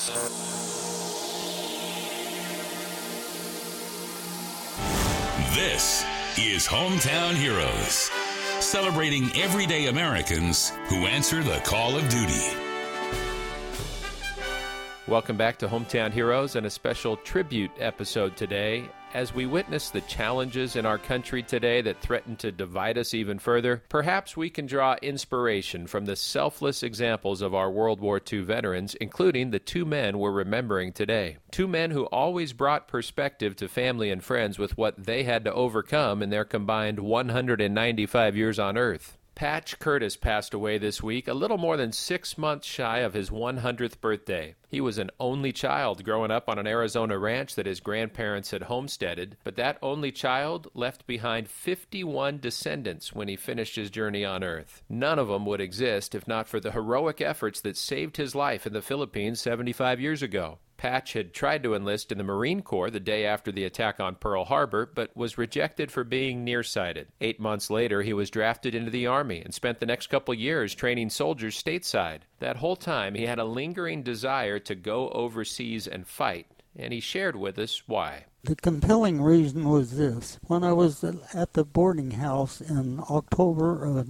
This is Hometown Heroes, celebrating everyday Americans who answer the call of duty. Welcome back to Hometown Heroes and a special tribute episode today. As we witness the challenges in our country today that threaten to divide us even further, perhaps we can draw inspiration from the selfless examples of our World War II veterans, including the two men we're remembering today. Two men who always brought perspective to family and friends with what they had to overcome in their combined 195 years on Earth. Patch Curtis passed away this week, a little more than 6 months shy of his 100th birthday. He was an only child growing up on an Arizona ranch that his grandparents had homesteaded, but that only child left behind 51 descendants when he finished his journey on Earth. None of them would exist if not for the heroic efforts that saved his life in the Philippines 75 years ago. Patch had tried to enlist in the Marine Corps the day after the attack on Pearl Harbor, but was rejected for being nearsighted. 8 months later, he was drafted into the Army and spent the next couple years training soldiers stateside. That whole time, he had a lingering desire to go overseas and fight, and he shared with us why. The compelling reason was this. When I was at the boarding house in October of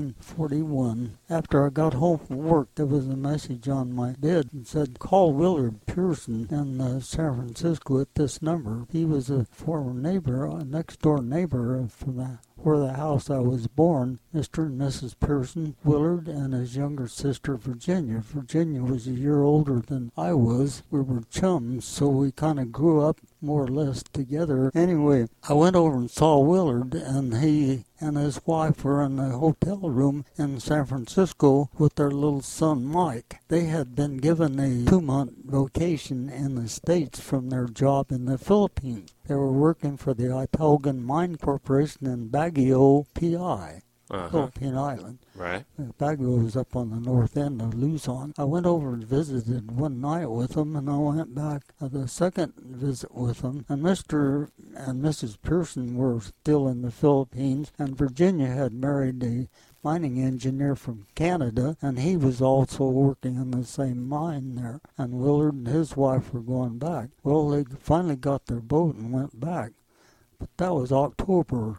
1941, after I got home from work, there was a message on my bed that said, "Call Willard Pearson in San Francisco at this number." He was a former neighbor, a next-door neighbor from where the house I was born, Mr. and Mrs. Pearson, Willard, and his younger sister, Virginia. Virginia was a year older than I was. We were chums, so we kind of grew up more or less together. Anyway, I went over and saw Willard, and he and his wife were in a hotel room in San Francisco with their little son, Mike. They had been given a 2-month vacation in the States from their job in the Philippines. They were working for the Itogan Mine Corporation in Baguio, PI. Philippine Island. Right. Baguio was up on the north end of Luzon. I went over and visited one night with them, and I went back the second visit with them. And Mr. and Mrs. Pearson were still in the Philippines, and Virginia had married a mining engineer from Canada, and he was also working in the same mine there. And Willard and his wife were going back. Well, they finally got their boat and went back. But that was October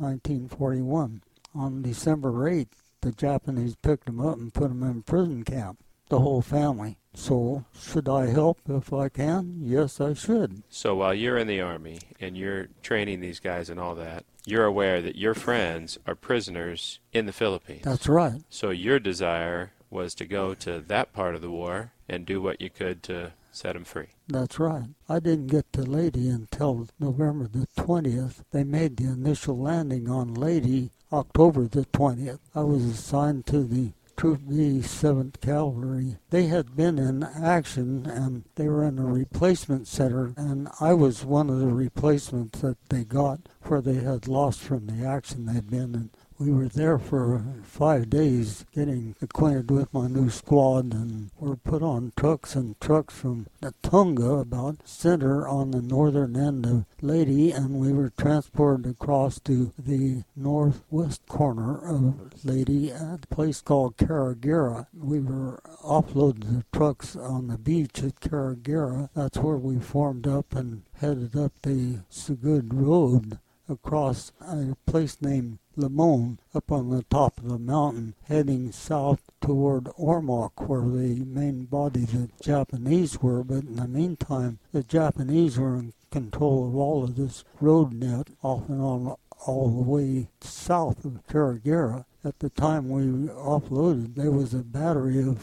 1941. On December 8th, the Japanese picked them up and put them in prison camp, the whole family. So, should I help if I can? Yes, I should. So while you're in the Army and you're training these guys and all that, you're aware that your friends are prisoners in the Philippines. That's right. So your desire was to go to that part of the war and do what you could to set them free. That's right. I didn't get to Leyte until November the 20th. They made the initial landing on Leyte October the 20th. I was assigned to the Troop B 7th Cavalry. They had been in action, and they were in a replacement center, and I was one of the replacements that they got where they had lost from the action they'd been in. We were there for 5 days getting acquainted with my new squad, and were put on trucks and trucks from Natunga, about center on the northern end of Leyte, and we were transported across to the northwest corner of Leyte at a place called Caragera. We were offloaded the trucks on the beach at Caragera. That's where we formed up and headed up the Sugud Road across a place named Limon, up on the top of the mountain, heading south toward Ormoc, where the main body of the Japanese were. But in the meantime, the Japanese were in control of all of this road net off and on all the way south of Caragera. At the time we offloaded, there was a battery of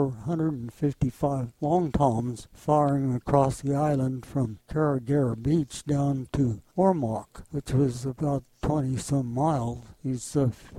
455 long toms firing across the island from Caragera Beach down to Ormoc, which was about 20-some miles. These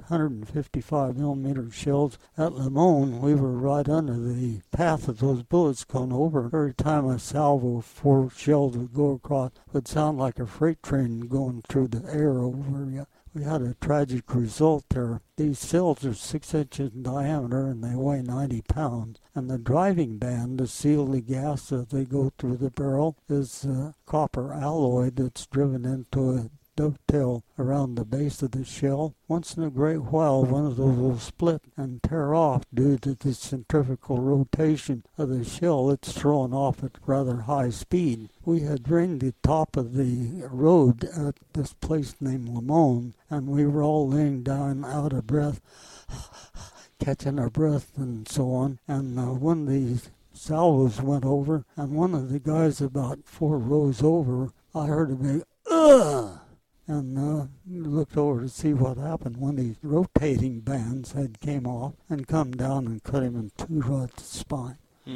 155 millimeter shells at Limon, we were right under the path of those bullets going over. Every time a salvo of 4 shells would go across, it would sound like a freight train going through the air over you. We had a tragic result there. These shells are 6 inches in diameter and they weigh 90 pounds. And the driving band to seal the gas as they go through the barrel is copper alloy that's driven into a dovetail around the base of the shell. Once in a great while, one of those will split and tear off due to the centrifugal rotation of the shell. It's thrown off at rather high speed. We had drained the top of the road at this place named Lamone, and we were all laying down out of breath, catching our breath and so on. And one of these salvos went over, and one of the guys about 4 rows over, I heard a big, ugh! And looked over to see what happened. One of these rotating bands had came off and come down and cut him in 2 right at the spine.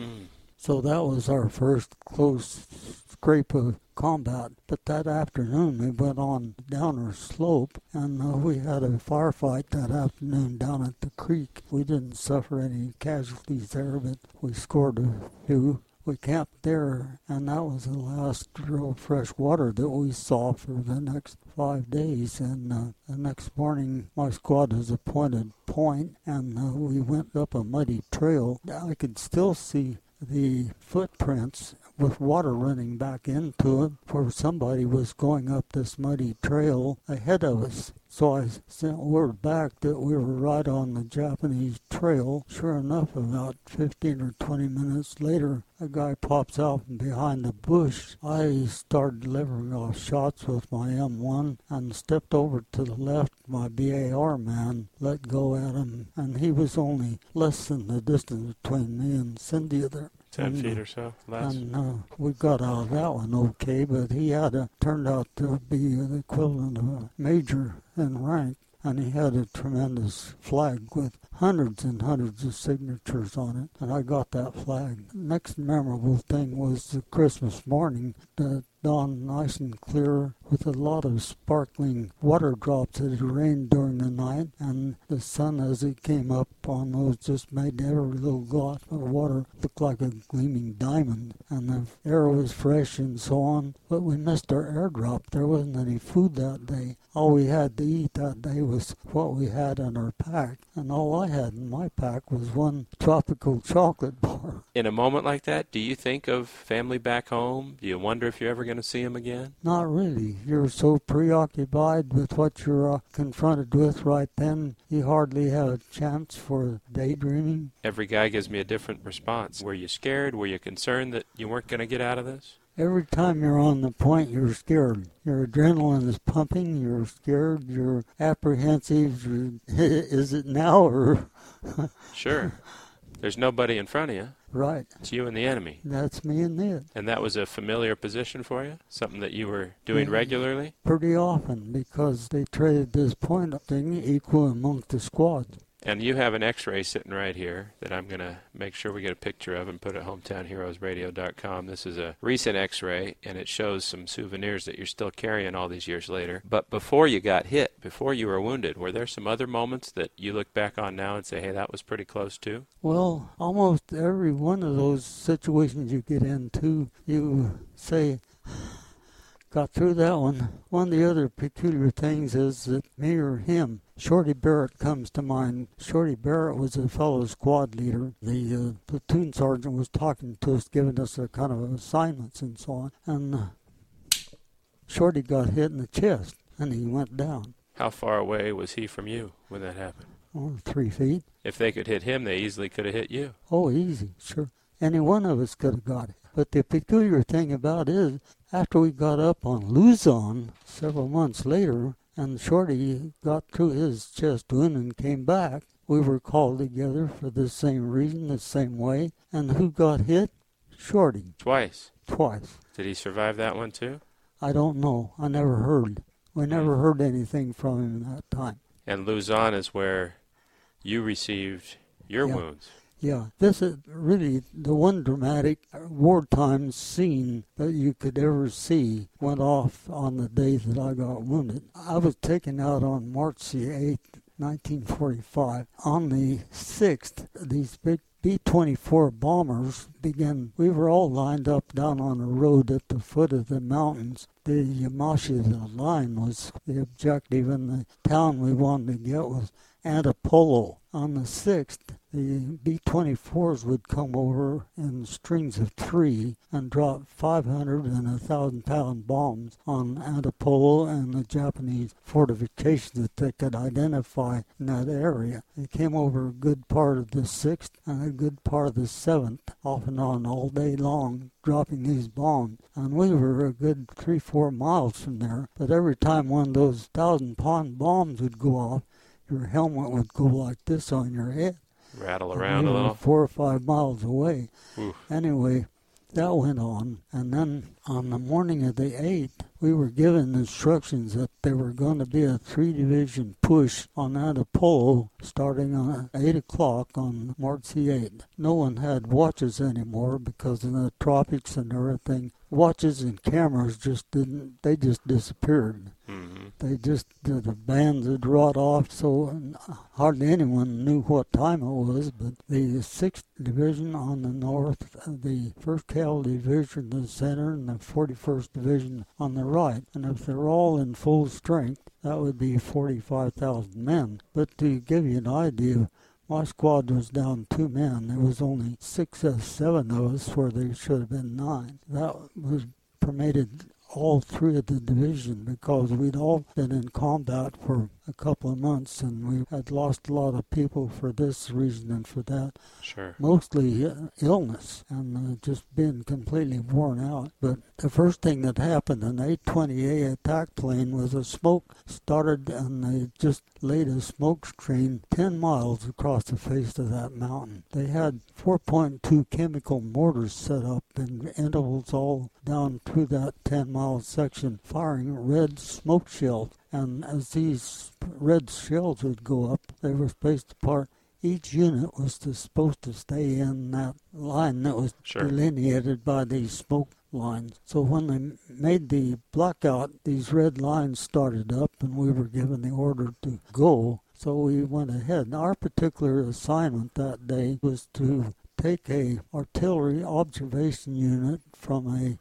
So that was our first close scrape of combat. But that afternoon we went on down our slope, and we had a firefight that afternoon down at the creek. We didn't suffer any casualties there, but we scored a few. We camped there, and that was the last real fresh water that we saw for the next 5 days. And the next morning, my squad was appointed point, and we went up a muddy trail. I could still see the footprints with water running back into it, for somebody was going up this muddy trail ahead of us. So I sent word back that we were right on the Japanese trail. Sure enough, about 15 or 20 minutes later, a guy pops out from behind the bush. I started delivering off shots with my M1 and stepped over to the left. My BAR man let go at him, and he was only less than the distance between me and Cynthia there. 10 feet or so, less. And we got out of that one okay, but he turned out to be the equivalent of a major in rank, and he had a tremendous flag with hundreds and hundreds of signatures on it, and I got that flag. Next memorable thing was the Christmas morning, the dawn nice and clear with a lot of sparkling water drops that had rained during the night, and the sun as it came up on those just made every little glot of water look like a gleaming diamond, and the air was fresh and so on. But we missed our airdrop. There wasn't any food that day. All we had to eat that day was what we had in our pack, and all I had in my pack was one tropical chocolate bar. In a moment like that, do you think of family back home? Do you wonder if you're ever going to see them again? Not really. You're so preoccupied with what you're confronted with right then, you hardly have a chance for daydreaming. Every guy gives me a different response. Were you scared? Were you concerned that you weren't going to get out of this? Every time you're on the point, you're scared. Your adrenaline is pumping, you're scared, you're apprehensive. Is it now or... Sure. There's nobody in front of you. Right. It's you and the enemy. That's me and it. And that was a familiar position for you? Something that you were doing regularly? Pretty often, because they traded this point thing equal amongst the squads. And you have an X-ray sitting right here that I'm going to make sure we get a picture of and put at hometownheroesradio.com. This is a recent X-ray, and it shows some souvenirs that you're still carrying all these years later. But before you got hit, before you were wounded, were there some other moments that you look back on now and say, hey, that was pretty close too? Well, almost every one of those situations you get into, you say... got through that one. One of the other peculiar things is that me or him, Shorty Barrett comes to mind. Shorty Barrett was a fellow squad leader. The platoon sergeant was talking to us, giving us a kind of assignments and so on. And Shorty got hit in the chest, and he went down. How far away was he from you when that happened? Oh, 3 feet. If they could hit him, they easily could have hit you. Oh, easy, sure. Any one of us could have got it. But the peculiar thing about it is, after we got up on Luzon several months later, and Shorty got through his chest wound and came back, we were called together for the same reason, the same way. And who got hit? Shorty. Twice? Twice. Did he survive that one too? I don't know. I never heard. We never heard anything from him that time. And Luzon is where you received your wounds. Yeah, this is really the one dramatic wartime scene that you could ever see went off on the day that I got wounded. I was taken out on March the 8th, 1945. On the 6th, these big B-24 bombers began. We were all lined up down on a road at the foot of the mountains. The Yamashita line was the objective, and the town we wanted to get was Antipolo. On the 6th, the B-24s would come over in strings of 3 and drop 500 and 1,000-pound bombs on Antipolo and the Japanese fortifications that they could identify in that area. They came over a good part of the 6th and a good part of the 7th, off and on all day long, dropping these bombs. And we were a good 3-4 miles from there. But every time one of those 1,000-pound bombs would go off, your helmet would go like this on your head. Rattle around a little. 4 or 5 miles away. Oof. Anyway, that went on. And then on the morning of the 8th, we were given instructions that there were going to be a 3-division push on Antipolo starting on 8 o'clock on March the 8th. No one had watches anymore because of the tropics and everything. Watches and cameras just disappeared. Mm-hmm. The bands had rot off, so hardly anyone knew what time it was. But the 6th Division on the north, the 1st Cavalry Division in the center, and the 41st Division on the right. And if they're all in full strength, that would be 45,000 men. But to give you an idea, my squad was down 2 men. There was only 6 or 7 of us where there should have been 9. That was permitted all 3 of the division because we'd all been in combat for a couple of months and we had lost a lot of people for this reason and for that. Sure. Mostly illness and just being completely worn out. But the first thing that happened, an A-20A attack plane was a smoke started and they just laid a smoke screen 10 miles across the face of that mountain. They had 4.2 chemical mortars set up in intervals all down through that 10-mile section, firing red smoke shells. And as these red shells would go up, they were spaced apart. Each unit was supposed to stay in that line that was delineated by these smoke lines. So when they made the blackout, these red lines started up and we were given the order to go. So we went ahead. And our particular assignment that day was to take a artillery observation unit from a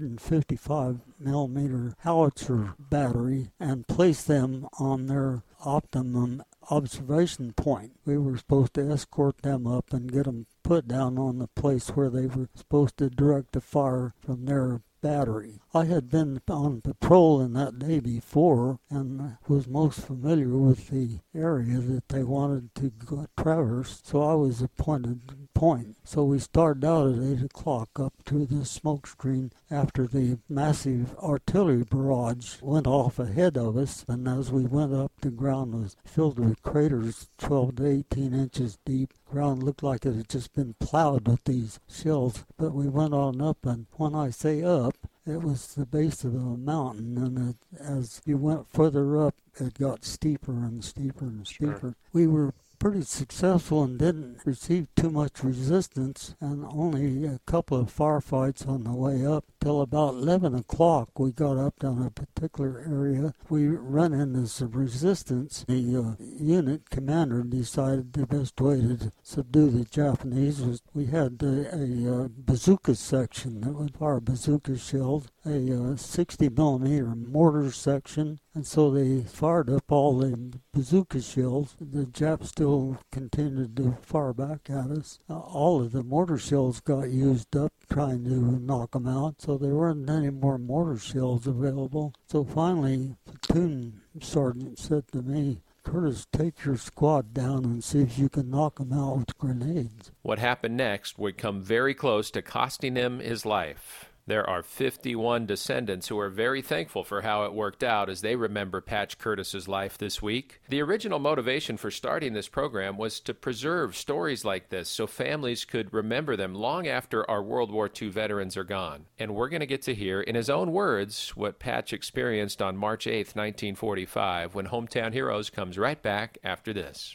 155 millimeter howitzer battery and place them on their optimum observation point. We were supposed to escort them up and get them put down on the place where they were supposed to direct the fire from their battery. I had been on patrol in that day before and was most familiar with the area that they wanted to traverse, so I was appointed point. So we started out at 8 o'clock up to the smoke screen after the massive artillery barrage went off ahead of us, and as we went up, the ground was filled with craters 12 to 18 inches deep. The ground looked like it had just been plowed with these shells, but we went on up, and when I say up, it was the base of a mountain, and as you went further up, it got steeper and steeper and steeper. Sure. We were pretty successful and didn't receive too much resistance, and only a couple of firefights on the way up. Till about 11 o'clock, we got up down a particular area. We ran into some resistance. The unit commander decided the best way to subdue the Japanese was we had a bazooka section that would fire bazooka shells, a 60 millimeter mortar section, and so they fired up all the bazooka shells. The Japs still continued to fire back at us. All of the mortar shells got used up trying to knock them out, so there weren't any more mortar shells available. So finally, the platoon sergeant said to me, "Curtis, take your squad down and see if you can knock them out with grenades." What happened next would come very close to costing him his life. There are 51 descendants who are very thankful for how it worked out as they remember Patch Curtis's life this week. The original motivation for starting this program was to preserve stories like this so families could remember them long after our World War II veterans are gone. And we're going to get to hear, in his own words, what Patch experienced on March 8th, 1945, when Hometown Heroes comes right back after this.